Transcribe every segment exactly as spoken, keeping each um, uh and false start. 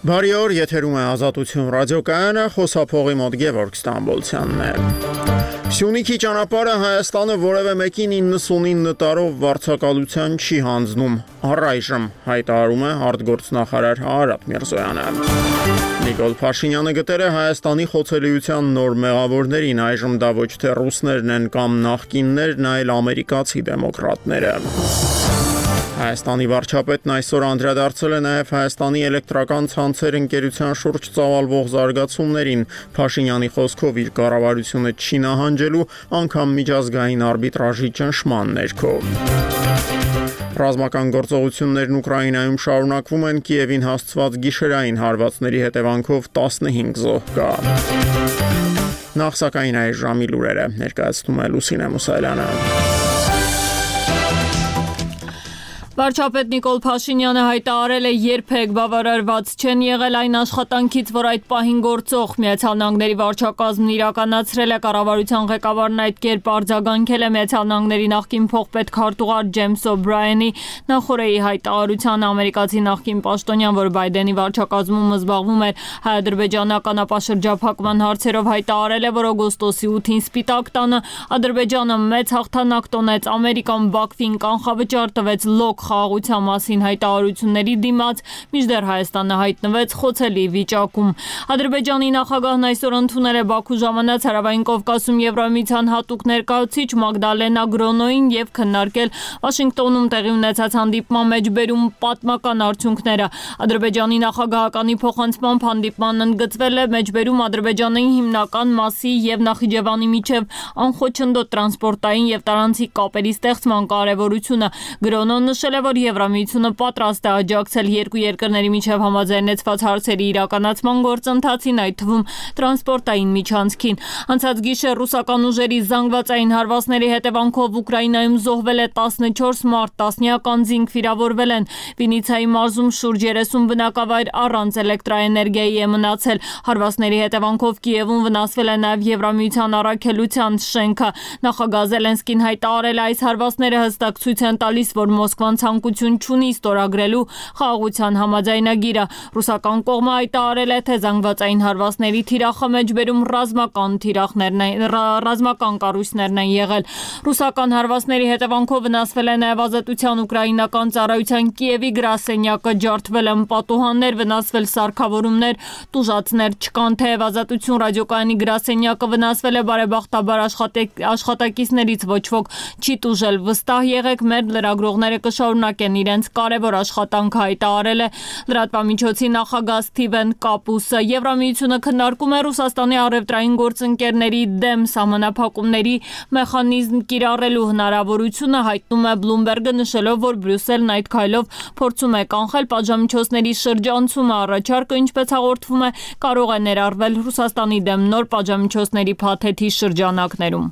Բարի օր, եթերում է Ազատություն ռադիոկայանը, խոսափողի մոտ Գևորգ Ստամբոլցյանն է։ Սյունիքի ճանապարհը Հայաստանը որևէ մեկին իննսունինը տարով վարձակալության չի հանձնում, առայժմ հայտարարում է արտգործնախարար Արադ Միրզոյանը։ Նիկոլ Փաշինյանը գտել է Հայաստանի խոցելիության նոր մեղավորներին, այժմ դա ոչ թե ռուսներն են կամ նախկիններն, այլ ամերիկացի դեմոկրատները։ Հայաստանի վարչապետն այսօր անդրադարձել է նաև Հայաստանի էլեկտրական ցանցեր ընկերության շուրջ ծավալվող զարգացումներին, Փաշինյանի խոսքով իր կառավարությունը չի նահանջելու անգամ միջազգային արբիտրաժի ճնշման ներքո։ Ռազմական գործողություններն Ուկրաինայում շարունակվում են, Կիևին հասցված գիշերային հարվածների հետևանքով տասնհինգ զոհ կա։ Նախ սակայն այս ժամի լուրերը ներկայացնում է Լուսինե Մուսայելյանը։ Վարչապետ Նիկոլ Փաշինյանը հայտարարել է, երբեք բավարարված չեն եղել այն աշխատանքից, որ այդ պահին գործող Միացյալ Նահանգների վարչակազմն իրականացրել է, կառավարության ղեկավարն այդ կերպ արձագանքել է Միացյալ Նահանգների նախկին փոխպետ քարտուղար Ջեյմս Օ'Բրայենի նախորդի հայտարարության ամերիկացի նախկին պաշտոնյան, որ Բայդենի վարչակազմում զբաղվում էր հայ-ադրբեջանական ապաշրջափակման հարցերով, հայտարարել է, որ օգոստոսի ութին Սպիտակ տանը Ադրբեջանը մեծ հաղթանակ տոնեց, Ամերիկան Բաքվին կանխավճար տվեց լոկ խաղաղության մասին հայտարարությունների դիմաց, մինչդեռ Հայաստանը հայտնվեց խոցելի վիճակում։ Ադրբեջանի նախագահն այսօր ընդունել է Բաքու ժամանած Հարավային Կովկասում Եվրամիության հատուկ ներկայացուցիչ Մագդալենա Գրոնոին եւ քննարկել Վաշինգտոնում տեղի ունեցած հանդիպման մեջ բերում պատմական արդյունքները։ Ադրբեջանի նախագահականի փոխանցմամբ հանդիպմանն ընդգծվել է մեջբերում Ադրբեջանի հիմնական մասի եւ Նախիջևանի միջև անխոչնդոտ տրանսպորտային եւ տարանցիկ կապերի ստեղծման կարեւորությունը։ Գրոնոն նշել է, որ Եվրամիությունը պատրաստ է աջակցել երկու երկրների միջև համաձայնեցված հարցերի իրականացման գործընթացին, այդ թվում տրանսպորտային միջանցքին։ Անցած գիշեր ռուսական ուժերի զանգվածային հարվածների հետևանքով Ուկրաինայում զոհվել է տասնչորս մարդ, տասնյակ անձինք վիրավորվել են։ Վինիցայի մարզում շուրջ երեսուն բնակավայր առանց էլեկտրաէներգիայի է մնացել։ Հարվածների հետևանքով Կիևում վնասվել է նաև Եվրամիության առաքելության շենքը։ Նախագահ Զելենսկին հայտարարել է, այս հարվածները հստակ ցույց են տալիս, որ Մոսկվան ցանկություն չունի ստորագրելու խաղաղության համաձայնագիրը։ Ռուսական կողմը հայտարարել է, թե զանգվածային հարվածների թիրախը մեջբերում ռազմական թիրախներն են, ռազմական կառույցներն են եղել։ Ռուսական հարվածների հետևանքով վնասվել է նաև Ազատության ուկրաինական ծառայության Կիևի գրասենյակը, ջարդվել են պատուհաններ, վնասվել սարքավորումներ, տուժածներ չկան, թեև Ազատություն ռադիոկայանի գրասենյակը վնասվել է, բարեբախտաբար աշխատակիցներից ոչ ոք չի տուժել։ Վստահ եղեք, մեր լրագրողները կշարունակեն իրենց կարևոր աշխատանքը, հայտարարել է լրատվամիջոցի նախագահ Սթիվեն Կապուսը։ Եվրամիությունը քննարկում է Ռուսաստանի առևտրային գործընկերների դեմ սահմանափակումների մեխանիզմ կիրառելու հնարավորությունը, հայտնում է Բլումբերգը, նշելով, որ Բրյուսելն այդ քայլով փորձում է կանխել պատժամիջոցների շրջանցումը։ Առաջարկը, ինչպես հաղորդվում է, կարող է ներառվել Ռուսաստանի դեմ նոր պատժամիջոցների փաթեթի շրջանակներում։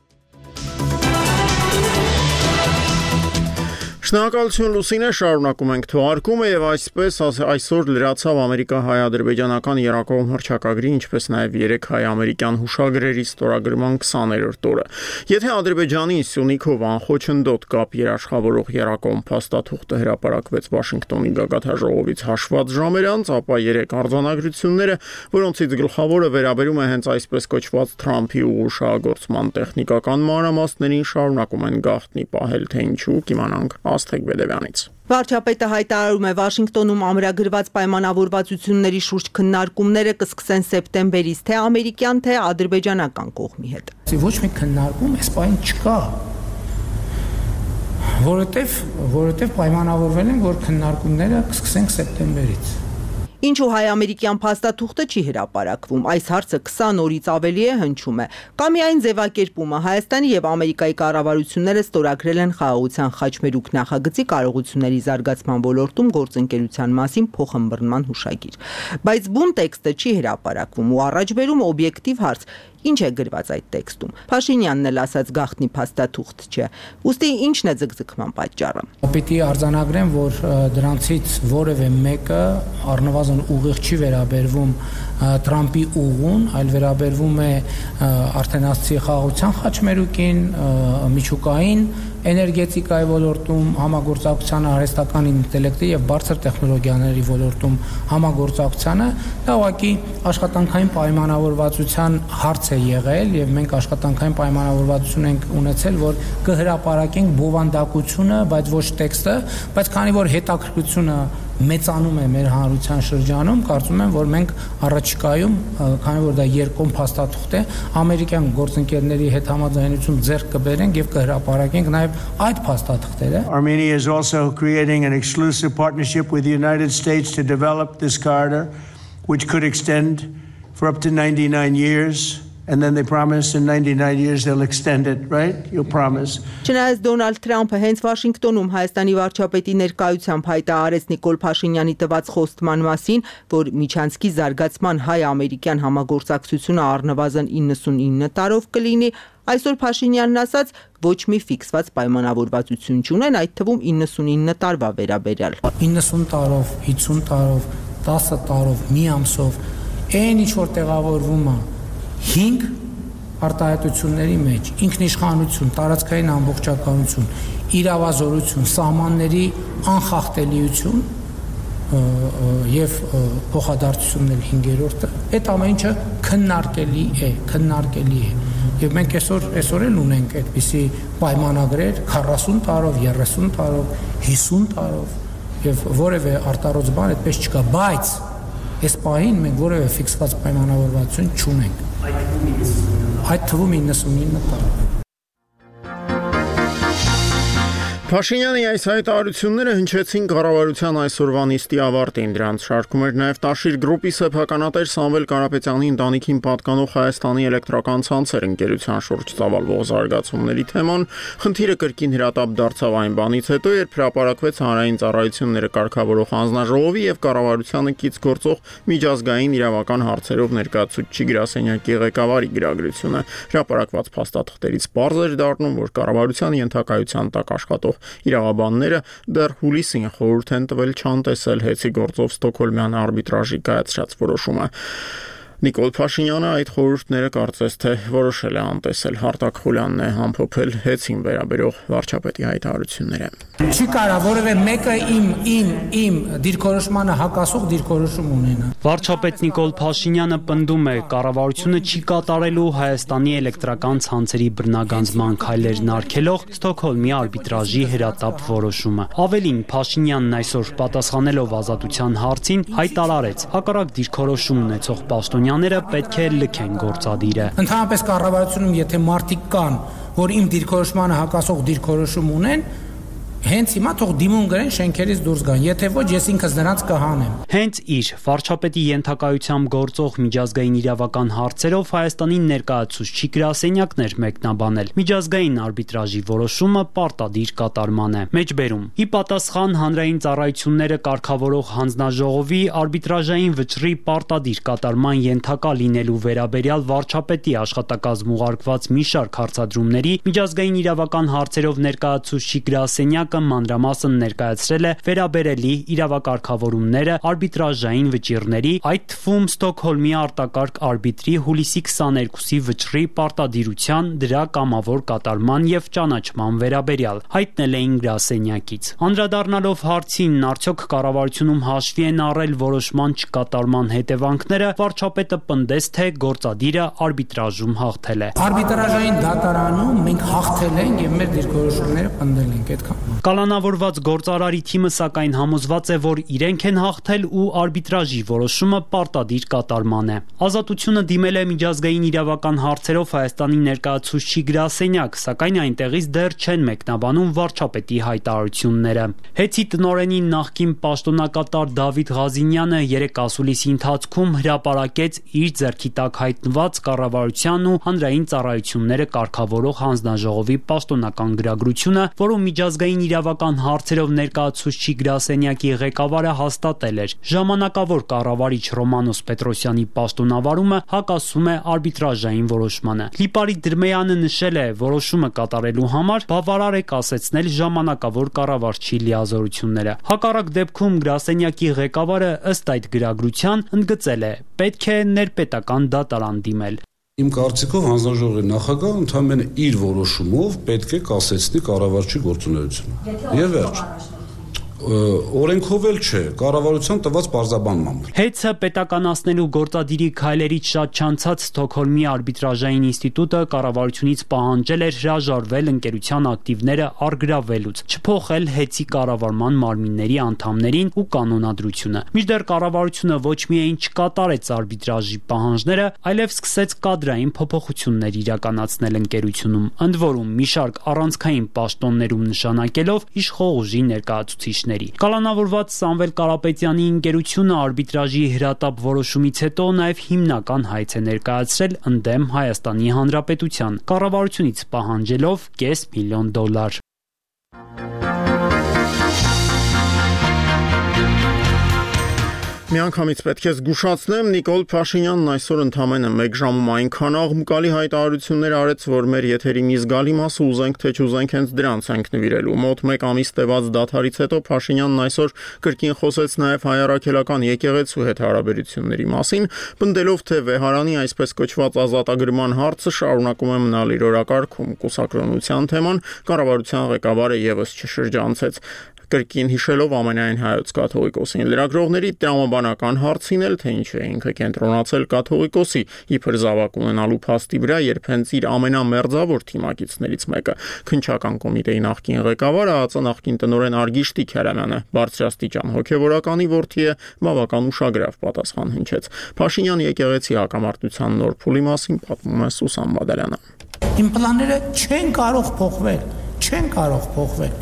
Շնորհակալություն Լուսինե, շարունակում ենք թողարկումը եւ այսպես այսօր լրացավ ամերիկա-հայ-ադրբեջանական երակողմ հռչակագրի, ինչպես նաեւ երեք հայ-ամերիկյան հուշագրերի ստորագրման քսաներորդ օրը։ Եթե Ադրբեջանի Սյունիքով անխոչնդոտ կապ երաշխավորող երակողմ փաստաթուղթը հրապարակվեց Վաշինգտոնի գագաթաժողովից հաշված ժամեր անց, ապա երեք արձանագրությունները, որոնցից գլխավորը վերաբերում է հենց այսպես կոչված Թրամփի ուղղուշահագործման տեխնիկական մանրամասներին, շարունակում են գաղտնի պահել, թե ինչու կիմանանք Աստղիկ Բեդևյանից։ Վարչապետը հայտարարում է, Վաշինգտոնում ամրագրված պայմանավորվածությունների շուրջ քննարկումները կսկսեն սեպտեմբերից, թե ամերիկյան, թե ադրբեջանական կողմի հետ։ Ոչ մի քննարկում այս պայն չկա, որովհետև որովհետև պայմանավորվել են, որ քննարկումները կսկսենք սեպտեմբերից։ Ինչու հայ-ամերիկյան փաստաթուղթը չի հրապարակվում, այս հարցը քսան օրից ավելի է հնչում է։ Կամ միայն ձևակերպումը Հայաստանի եւ Ամերիկայի կառավարությունները ստորագրել են խաղաղության խաչմերուկ նախագծի կարողությունների զարգացման ոլորտում գործընկերության մասին փոխըմբռնման հուշագիր։ Բայց բուն տեքստը չի հրապարակվում ու առաջ բերում օբյեկտիվ հարց. ինչ է գրված այդ տեքստում։ Փաշինյանն էլ ասաց գաղտնի փաստաթուղթ չէ։ Ուստի ինչն է ձգձգման պատճառը։ Պիտի արձանագրեմ, որ դրանցից որևէ մեկը առնվազն ուղիղ չի վերաբերվում Թրամփի ուղուն, այլ վերաբերվում է արդեն ասացի խաղաղության խաչմերուկին, միջուկային էներգետիկայի ոլորտում համագործակցությանը, արհեստական ինտելեկտի եւ բարձր տեխնոլոգիաների ոլորտում համագործակցությանը, դա ուղղակի աշխատանքային պայմանավորվածության հարց է եղել եւ մենք աշխատանքային պայմանավորվածություն ենք ունեցել, որ կհրապարակենք բովանդակությունը, բայց ոչ տեքստը, բայց քանի որ հետաքրքրությունը մեծանում է մեր հանրության շրջանում, կարծում եմ, որ մենք առաջիկայում, քանի որ դա երկկողմ փաստաթուղթ է, ամերիկյան գործընկերների հետ համաձայնություն ձեռք կբերենք եւ կհրապարակենք նաեւ այդ փաստաթղթերը. Armenia is also creating an exclusive partnership with the United States to develop this corridor, which could extend for up to ninety-nine years. And then they promise in ninety-nine years they'll extend it, right? You'll promise. Չնայած Դոնալդ Թրամփը հենց Վաշինգտոնում Հայաստանի վարչապետի ներկայությամբ հայտարարեց Նիկոլ Փաշինյանի տված խոստման մասին, որ միջանցքի զարգացման հայ-ամերիկյան համագործակցությունը առնվազն իննսունինը տարով կլինի, այսօր Փաշինյանն ասաց, ոչ մի ֆիքսված պայմանավորվածություն չունեն, այդ թվում իննսունինը տարվա վերաբերյալ. իննսուն տարով, հիսուն տարով, տասը տարով, մի ամսով, այն ինչ որ տեղավորվում է հինգ արտահայտությունների մեջ ինքնիշխանություն, տարածքային ամբողջականություն, իրավազորություն, սահմանների անխախտելիություն եւ փոխադարձությունների հինգերորդը, այդ ամեն ինչը քննարկելի է, քննարկելի է։ Եվ մենք այսօր այսօր էլ ունենք այդպիսի պայմանագրեր քառասուն տարով, երեսուն տարով, հիսուն տարով եւ որևէ արտարոց բան այդպես չկա, բայց այս պահին մենք որևէ ֆիքսված պայմանավորվածություն չունենք։ Այդ թվում իննսունինը տարով։ Փաշինյանի այս հայտարարությունները հնչեցին կառավարության այսօրվա նիստի ավարտին, դրանց շարքում էր նաև Տաշիր գրուպի սեփականատեր Սամվել Կարապետյանի ընտանիքին պատկանող Հայաստանի էլեկտրական ցանցեր ընկերության շուրջ ծավալվող զարգացումների թեման, խնդիրը կրկին հրատապ դարձավ այն բանից հետո, երբ հրապարակվեց հանրային ծառայությունները կարգավորող հանձնաժողովի եւ կառավարությանը կից գործող միջազգային իրավական հարցերով ներկայացուցիչ գրասենյակի ղեկավարի գրագրությունը։ Հրապարակված փաստաթղթերից պարզ էր դառնում, որ կառավարության ենթակայության տակ աշխատող իրավաբանները դեռ հուլիսին խորհուրդ են տվել չանտեսել հեծի գործով Ստոկհոլմյան արբիտրաժի կայացրած որոշումը։ Նիկոլ Փաշինյանը այդ խորհուրդները կարծես թե որոշել է անտեսել։ Հարտակ Խուլյանն է ամփոփել հեծին վերաբերող վարչապետի հայտարարությունները։ Չի կարա որևէ մեկը իմ իմ իմ դիրքորոշմանը հակասող դիրքորոշում ունենա։ Վարչապետ Նիկոլ Փաշինյանը պնդում է, կառավարությունը չի կատարելու Հայաստանի էլեկտրական ցանցերի բռնագանձման քայլերն արգելող Ստոկհոլմի արբիտրաժի հրատապ որոշումը։ Ավելին, Փաշինյանն այսօր պատասխանելով ազատության հարցին հայտարարեց, հակառակ դիրքորոշում ունեցող պաշտոնյաները պետք է լքեն գործադիրը։ Ընդհանրապես կառավարությունում եթե մարդիկ կան, որ իմ դիրքորոշմանը հակասող դիրքորոշում ունեն, հենց հիմա թող դիմում գրեն շենքերից դուրս գան, եթե ոչ ես ինքս նրանց կհանեմ։ Հենց իր վարչապետի ենթակայությամբ գործող միջազգային իրավական հարցերով Հայաստանին ներկայացուցիչ գրասենյակն էր մեկնաբանել։ Միջազգային արբիտրաժի որոշումը պարտադիր կատարման է։ Մեջբերում ի պատասխան հանրային ծառայությունները կարգավորող հանձնաժողովի արբիտրաժային վճռի պարտադիր կատարման ենթակա լինելու վերաբերյալ վարչապետի աշխատակազմ ուղարկված մի շարք հարցադրումների միջազգային իրավական հարցերով ներկայացուցիչ գրասենյակ մանրամասն ներկայացրել է վերաբերելի իրավակարգավորումները արբիտրաժային վճիռների, այդ թվում Ստոկհոլմի արտակարգ արբիտրի հուլիսի քսաներկուսի վճռի պարտադիրության, դրա կամավոր կատարման եւ ճանաչման վերաբերյալ, հայտնել էին գրասենյակից։ Անդրադառնալով հարցին, արդյոք կառավարությունում հաշվի են առել որոշման չկատարման հետևանքները, վարչապետը պնդեց, թե գործադիրը արբիտրաժում հաղթել է։ Արբիտրաժային դատարանում մենք հաղթել ենք եւ մեր դիրքորոշումները պնդել ենք, այդքան։ Կալանավորված գործարարի թիմը սակայն համոզված է, որ իրենք են հաղթել ու արբիտրաժի որոշումը պարտադիր կատարման է։ Ազատությունը դիմել է միջազգային իրավական հարցերով Հայաստանի ներկայացուցիչ գրասենյակ, սակայն այնտեղից դեռ չեն մեկնաբանում վարչապետի հայտարարությունները։ Հեծի տնօրենի նախկին պաշտոնակատար Դավիթ Ղազինյանը երեկ ասուլիսի ընթացքում հրապարակեց իր ձեռքի տակ հայտնված կառավարության ու հանրային ծառայությունները կարգավորող հանձնաժողովի պաշտոնական գրագրությունը, որում միջազգային իրավական հարցերով ներկայացուցիչ գրասենյակի ղեկավարը հաստատել էր։ Ժամանակավոր կառավարիչ Ռոմանոս Պետրոսյանի պաշտոնավարումը հակասում է արբիտրաժային որոշմանը։ Լիպարիտ Դրմեյանը նշել է, որոշումը կատարելու համար բավարար է կասեցնել ժամանակավոր կառավարչի լիազորությունները։ Հակառակ դեպքում գրասենյակի ղեկավարը ըստ այդ գրագրության ընդգծել է, պետք է ներպետական դատարան դիմել։ Իմ կարծիքով հանձնաժողովի նախագահը ընդհանրապես իր որոշումով պետք է կասեցնի կառավարչի գործունեությունը։ Եվ վերջ։ Օրենքով էլ չէ, կառավարության տված պարզաբանմամբ։ Հեծը պետականացնելու գործադիրի քայլերից շատ չանցած Ստոկհոլմի արբիտրաժային ինստիտուտը կառավարությունից պահանջել էր հրաժարվել ընկերության ակտիվները առգրավելուց, չփոխել հեծի կառավարման մարմինների անդամներին ու կանոնադրությունը։ Մինչդեռ կառավարությունը ոչ միայն չկատարեց արբիտրաժի պահանջները, այլև սկսեց կադրային փոփոխություններ իրականացնել ընկերությունում, ընդ որում մի շարք առանցքային պաշտոններում նշանակելով իշխող ուժի ներկայացուցիչներ։ Կալանավորված Սամվել Կարապետյանի ընկերությունը արբիտրաժի հրատապ որոշումից հետո նաև հիմնական հայց է ներկայացրել ընդդեմ Հայաստանի Հանրապետության, կառավարությունից պահանջելով կես միլիոն դոլար։ Միանգամից պետք է զգուշացնեմ, Նիկոլ Փաշինյանն այսօր ընդամենը մեկ ժամում այնքան աղմկալի հայտարարություններ արեց, որ մեր եթերի մի զգալի մասը ուզենք թե չուզենք հենց դրանց ենք նվիրելու։ Մոտ մեկ ամիս տևած դադարից հետո Փաշինյանն այսօր կրկին խոսեց նաև հայ առաքելական եկեղեցու հետ հարաբերությունների մասին, պնդելով, թե Վեհարանի այսպես կոչված ազատագրման հարցը շարունակում է մնալ իր օրակարգում։ Կուսակրոնության թեման կառավարության ղեկավարը եւս չշրջանցեց, կրկին հիշելով ամենայն հայոց կաթողիկոսին։ Լրագրողների տրամաբանական հարցին էլ, թե ինչ է ինքը կենտրոնացել կաթողիկոսի իբր զավակ ունենալու փաստի վրա, երբ հենց իր ամենամերձավոր թիմակիցներից մեկը, քննչական կոմիտեի նախկին ղեկավարը, ԱԱԾ նախկին տնօրեն Արգիշտի Քերամյանը, բարձրաստիճան հոգևորականի որդի է, բավական ուշագրավ պատասխան հնչեց։ Փաշինյան եկեղեցի հակամարտության նոր փուլի մասին պատմում է Սուսան Բադալյանը։ Իմ պլանները չեն կարող փոխվել, չեն կարող փոխվել։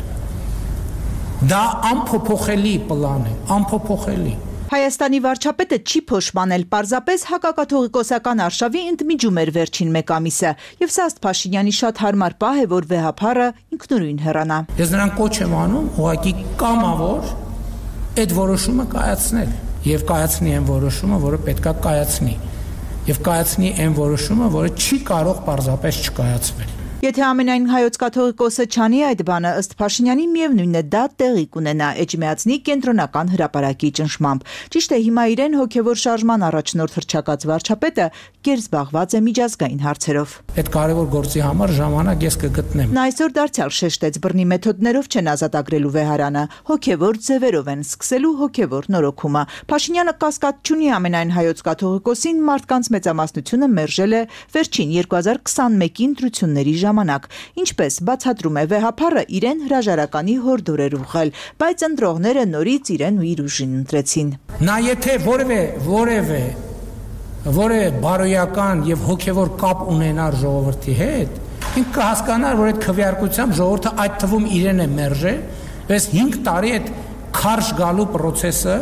Դա անփոփոխելի պլան է, անփոփոխելի։ Հայաստանի վարչապետը չի փոշմանել, պարզապես հակակաթողիկոսական արշավի ընդմիջում էր վերջին մեկ ամիսը, եւ սա ըստ Փաշինյանի շատ հարմար պահ է, որ վեհափառը ինքնուրույն հեռանա։ Ես նրան կոչ եմ անում ուղղակի կամավոր այդ որոշումը կայացնել եւ կայացնի այն որոշումը, որը պետքա կայացնի, եւ կայացնի այն որոշումը, որը չի կարող պարզապես չկայացվել։ Եթե ամենայն հայոց կաթողիկոսը չանի այդ բանը, ըստ Փաշինյանի միևնույնն է դա տեղի կունենա Էջմիածնի կենտրոնական հրապարակի ճնշմամբ։ Ճիշտ է, հիմա իրեն հոգևոր շարժման առաջնորդ հռչակած վարչապետը կերզբաղված է միջազգային հարցերով։ Այդ կարևոր գործի համար ժամանակ ես կգտնեմ։ Նա այսօր դարձյալ շեշտեց, բռնի մեթոդներով չեն ազատագրելու Վեհարանը, հոգևոր ձևերով են սկսելու հոգևոր նորոգումը։ Փաշինյանը կասկած չունի ամենայն հայոց կաթողիկոսին, մարդկանց մեծամասնությունը մերժել է վերջին երկու հազար քսանմեկի ընտրությունների ժամանակ, ինչպես բացատրում է վեհափառը, իրեն հրաժարականի հորդոր էր ուղղել, բայց ընտրողները նորից իրեն ու իր ուժին ընտրեցին։ Նա եթե որևէ որևէ որևէ բարոյական եւ հոգեվոր կապ ունենար ժողովրդի հետ, ինքը կհասկանար, որ այդ քվեարկությամբ ժողովուրդը այդ թվում իրեն է մերժել, բայց հինգ տարի այդ քարշ գալու process-ը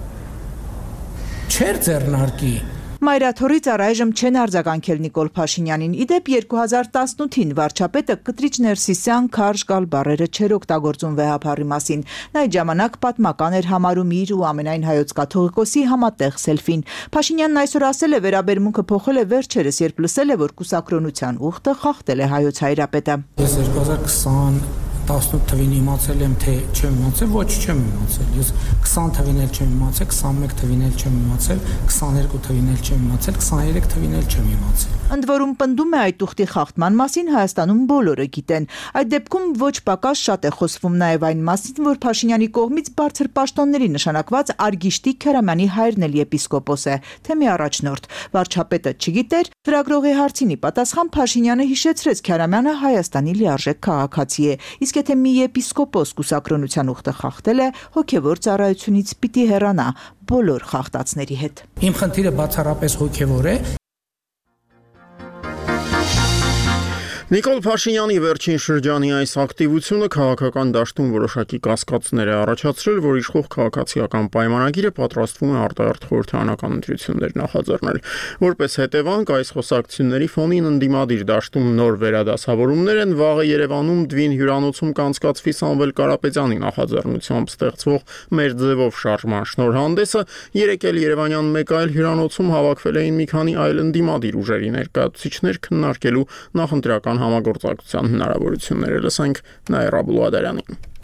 չէր ձեռնարկի։ Մայրաթորից առայժմ չեն արձագանքել Նիկոլ Փաշինյանին։ Իդեպ երկու հազար տասնութին վարչապետը կտրիչ Ներսիսյան քարշ գալ բառերը չէր օգտագործում վեհափառի մասին։ Նա այդ ժամանակ պատմական էր համարում իր ու ամենայն հայոց կաթողիկոսի համատեղ սելֆին։ Փաշինյանն այսօր ասել է, վերաբերմունքը փոխել է վերջերս, երբ լսել է, որ կուսակրոնության ուխտը խախտել է հայոց հայրապետը։ Ես երկու հազար քսան տասնութ թվին իմացել եմ, թե չեմ իմացել, ոչ չեմ իմացել։ Ես քսան թվին էլ չեմ իմացել, քսանմեկ թվին էլ չեմ իմացել, քսաներկու թվին էլ չեմ իմացել, քսաներեք թվին էլ չեմ իմացել։ Ընդ որում պնդում է այդ ուխտի խախտման մասին Հայաստանում բոլորը գիտեն։ Այդ դեպքում ոչ պակաս շատ է խոսվում նաև այն մասին, որ Փաշինյանի կողմից բարձր պաշտոնների նշանակված Արգիշտի Քերամյանի հայրն էլ եպիսկոպոս է, թե մի առաջնորդ։ Վարչապետը չգիտեր, լրագրողի հարցինի պատասխան Փաշինյանը հիշեցրեց Քերամյանը Հայաստանի լիարժեք քաղաքացի է։ Իսկ եթե մի եպիսկոպոս կուսակրոնության ուխտը խախտել է, հոգևոր ծառայությունից պիտի հեռանա բոլոր խախտածների հետ։ Իմ խնդիրը բացառապես հոգևոր է։ Նիկոլ Փաշինյանի վերջին շրջանի այս ակտիվությունը քաղաքական դաշտում որոշակի կասկածներ է առաջացրել, որ իշխող քաղաքացիական պայմանագիրը պատրաստվում է արտահերթ խորհրդարանական ընտրություններ նախաձեռնել։ Որպես հետևանք, այս խոսակցությունների ֆոնին ընդդիմադիր դաշտում նոր վերադասավորումներ են, վաղը Երևանում Դվին հյուրանոցում կանցկացվի Սամվել Կարապետյանի նախաձեռնությամբ ստեղծվող «Մեր ձևով» շարժման շնորհանդեսը, երեկ էլ Երևանյան մեկ այլ հյուրանոցում հավաքվել էին մի քանի այլ ընդդիմադիր ուժերի ներկայացուցիչներ քննարկելու նախընտրական համագործակցության հնարավորությունները։ Լսենք Նաիրա Բուլուադարյանին։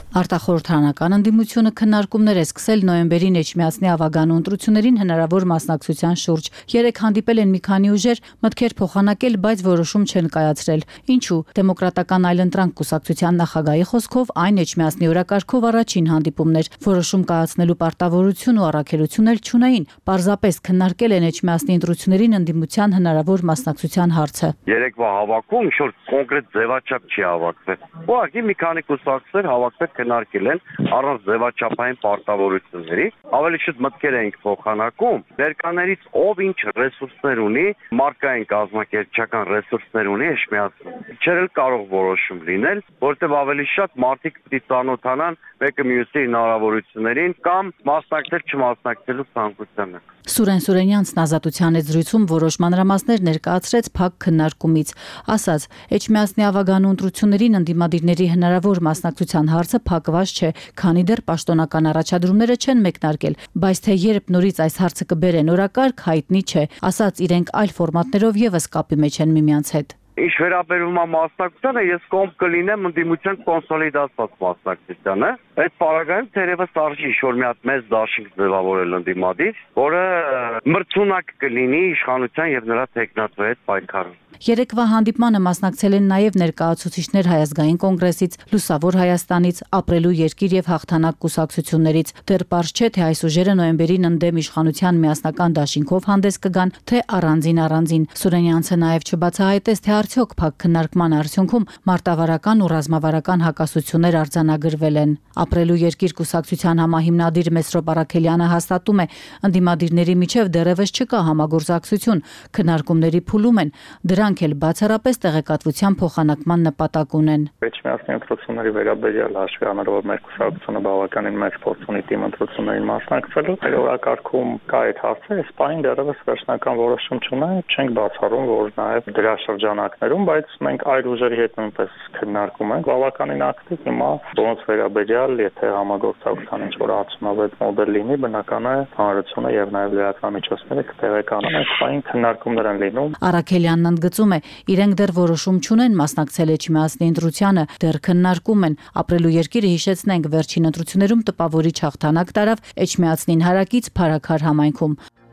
Արտախորհրդարանական ընդդիմությունը քննարկումներ է սկսել նոյեմբերին Էջմիածնի ավագանու ընտրություններին հնարավոր մասնակցության շուրջ։ Երեք հանդիպել են մի քանի ուժեր, մտքեր փոխանակել, բայց որոշում չեն կայացրել։ Ինչու՞։ Դեմոկրատական այլընտրանք կուսակցության նախագահի խոսքով այն Էջմիածնի օրակարգով առաջին հանդիպումն էր։ Որոշում կայացնելու պարտավորություն ու առաքելություն էլ չունեին։ Պարզապես քննարկել են Էջմիածնի ընտրություններին ընդդիմության հնարավոր մասնակցության հարցը։ Երեկվա հավաքում ինչ-որ կոնկրետ ձևաչափ չի հավաքվել։ Ուղղակի մի քանի կուսակցներ հավաքվել քննարկել են առանց ձևաչափային պարտավորությունների, ավելի շուտ մտքեր էինք փոխանակում, ներկաներից ով ինչ ռեսուրսներ ունի, մարդկային կազմակերպչական ռեսուրսներ ունի Էջմիածնում։ Չէր էլ կարող որոշում լինել, որտեղ ավելի շատ մարդիկ պիտի ծանոթանան մեկը մյուսի հնարավորություններին կամ մասնակցել չմասնակցելու ցանկությանը։ Սուրեն Սուրենյանցն Ազատության հետ զրույցում որոշ մանրամասներ ներկայացրեց փակ քննարկումից, ասաց. Էջմիածնի ավագանու ընտրություններին ընդդիմադիրների հնարավոր մասնակցության հարցը փակված չէ, քանի դեռ պաշտոնական առաջադրումները չեն մեկնարկել, բայց թե երբ նորից այս հարցը կբերեն օրակարգ, հայտնի չէ, ասաց իրենք այլ ֆորմատներով եւս կապի մեջ են միմյանց հետ։ Ինչ վերաբերում է մասնակցությանը, ես կողմ կլինեմ ընդդիմության կոնսոլիդացված մասնակցությանը։ Այդ պարագայում թերևս արժի ինչ-որ մի հատ մեծ դաշինք ձևավորել ընդդիմադիր, որը մրցունակ կլինի իշխանության եւ նրա տեխնատվի հետ պայքարում։ Երեկվա հանդիպմանը մասնակցել են նաև ներկայացուցիչներ Հայազգային կոնգրեսից, Լուսավոր Հայաստանից, Ապրելու երկիր եւ Հաղթանակ կուսակցություններից։ Դեռ պարզ չէ, թե այս ուժերը նոյեմբերին ընդդեմ իշխանության միասնական դաշինքով հանդես կգան, թե առանձին-առանձին։ Սուրենյանցը նաև չբացահայտեց, թե արդյոք փակ քննարկման արդյունքում մարտավարական ու ռազմավարական հակասություններ արձանագրվել են։ Ապրելու երկիր կուսակցության համահիմնադիր Մեսրոպ Արաքելյանը հաստատում է, ընդդիմադիրների միջև դեռևս չկա համագործակցություն, քննարկումների փուլում են, դրանք էլ բացառապես տեղեկատվության փոխանակման նպատակ ունեն։ Էջմիածնի ընտրությունների վերաբերյալ հաշվի առնելով, որ մեր կուսակցությունը բավականին մեծ փորձ ունի թիմ ընտրություններին մասնակցելու, մեր օրակարգում կա այդ հարցը, այս պահին դեռևս վերջնական որոշում չունենք, չենք բացառում, որ նաև դրա շրջանակներում, բայց մենք այլ ուժերի հետ նույնպես քննարկում ենք, բավականին ակտիվ հիմա ոնց վերաբերյալ, եթե համագործակցության ինչ-որ արդյունավետ մոդել լինի, բնական է հանրությունը եւ նաև լրատվամիջոցները կտեղեկանան, այս պահին քննարկումներ են լինում։ Արաքելյանն ընդգծում է, իրենք դեռ որոշում չունեն մասնակցել Էջմիածնի ընտրությանը, դեռ քննարկում են։ Ապրելու երկիրը հիշեցնենք վերջին ընտրություններում տպավորիչ հաղթանակ տարավ Էջմիածնին հարակից Փարաքար համայնքում։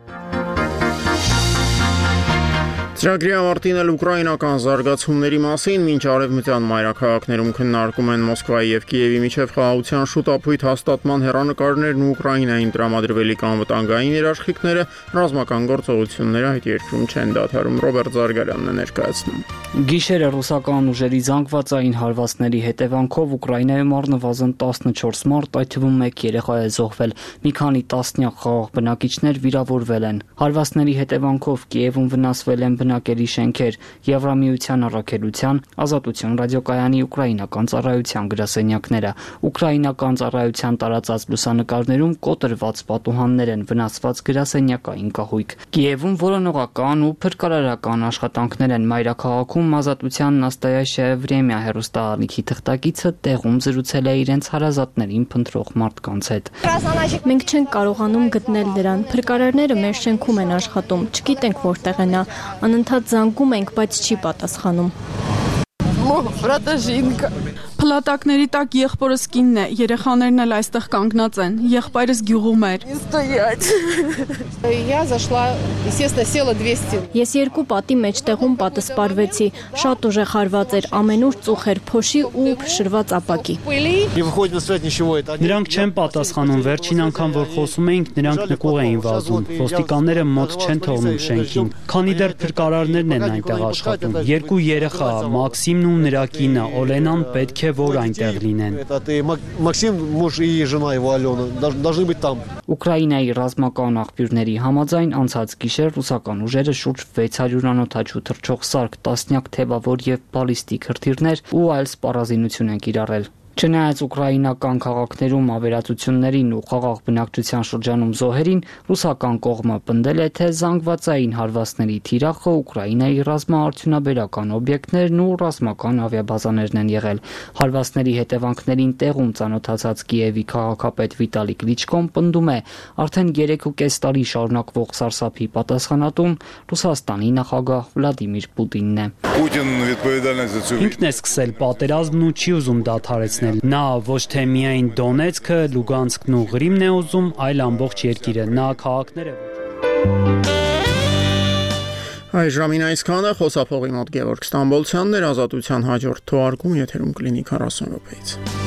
Ծրագրի ավարտին էլ ուկրաինական զարգացումների մասին մինչ արևմտյան մայրաքաղաքներում քննարկում են Մոսկվայի եւ Կիևի միջև խաղաղության շուտապույտ հաստատման հեռանկարներն ու Ուկրաինային տրամադրվելիք անվտանգային երաշխիքները, ռազմական գործողությունները այդ երկրում չեն դադարում։ Ռոբերտ Զարգարյանն է ներկայացնում։ Գիշերը ռուսական ուժերի զանգվածային հարվածների հետևանքով Ուկրաինայում առնվազն տասնչորս մարդ, այդ թվում մեկ երեխա է զոհվել, մի քանի տասնյակ խաղաղ բնակիչներ վիրավորվել են։ Հարվածների հետևանքով Կիևում վնասվել են բնակելի շենքեր, Եվրամիության առաքելության, Ազատություն ռադիոկայանի ուկրաինական ծառայության գրասենյակները։ Ուկրաինական ծառայության տարածած լուսանկարներում կոտրված պատուհաններ են, վնասված գրասենյակային կահույք։ Կիևում որոնողական ու փրկարարական աշխատանքներ են։ Մայրաքաղաքում Ազատության Նաստայաշիա Վրեմիա հեռուստաալիքի թղթակիցը տեղում զրուցել է իրենց հարազատներին փնտրող մարդկանց հետ։ Մենք չենք կարողանում գտնել դրան։ Փրկարարները մեր շենքում են աշխատում, չգիտենք որտեղ է նա։ Անընդհատ զանգում ենք, բայց չի պատասխանում։ Փլատակների տակ եղբորս կինն է, երեխաներն էլ այստեղ կանգնած են, եղբայրս գյուղում էր։ Ես երկու պատի մեջտեղում պատսպարվեցի, շատ ուժեղ հարված էր, ամենուր ծուխ էր, փոշի ու փշրված ապակի։ Նրանք չեն պատասխանում, վերջին անգամ որ խոսում էինք, նրանք նկուղ էին վազում, ոստիկանները մոտ չեն թողնում շենքին, քանի դեռ փրկարարներն են այնտեղ աշխատում, երկու երեխա, Մաքսիմն ու նրա կինը Օլենան պետք է որ այնտեղ լինեն։ Ուկրաինայի ռազմական աղբյուրների համաձայն անցած գիշեր ռուսական ուժերը շուրջ վեց հարյուր անօդաչու թռչող սարք, տասնյակ թևավոր եւ բալիստիկ հրթիռներ ու այլ սպառազինություն են կիրառել։ Չնայած ուկրաինական քաղաքներում ավերածություններին ու խաղաղ բնակչության շրջանում զոհերին, ռուսական կողմը պնդել է, թե զանգվածային հարվածների թիրախը Ուկրաինայի ռազմաարդյունաբերական օբյեկտներն ու ռազմական ավիաբազաներն են եղել։ Հարվածների հետևանքներին տեղում ծանոթացած Կիևի քաղաքապետ Վիտալի Կլիչկոն պնդում է, արդեն երեք ու կես տարի շարունակվող սարսափի պատասխանատուն Ռուսաստանի նախագահ Վլադիմիր Պուտինն է։ Ինքն է սկսել պատերազմն ու չի ուզում դադարեցնել վերականգնել։ Նա ոչ թե միայն Դոնեցկը, Լուգանսկն ու Ղրիմն է ուզում, այլ ամբողջ երկիրը։ Նա քաղաքներ է Այ ժամին այսքանը խոսափողի մոտ Գևորգ Ստամբոլցյանն էր, Ազատության հաջորդ թողարկում եթերում կլինի քառասուն րոպեից։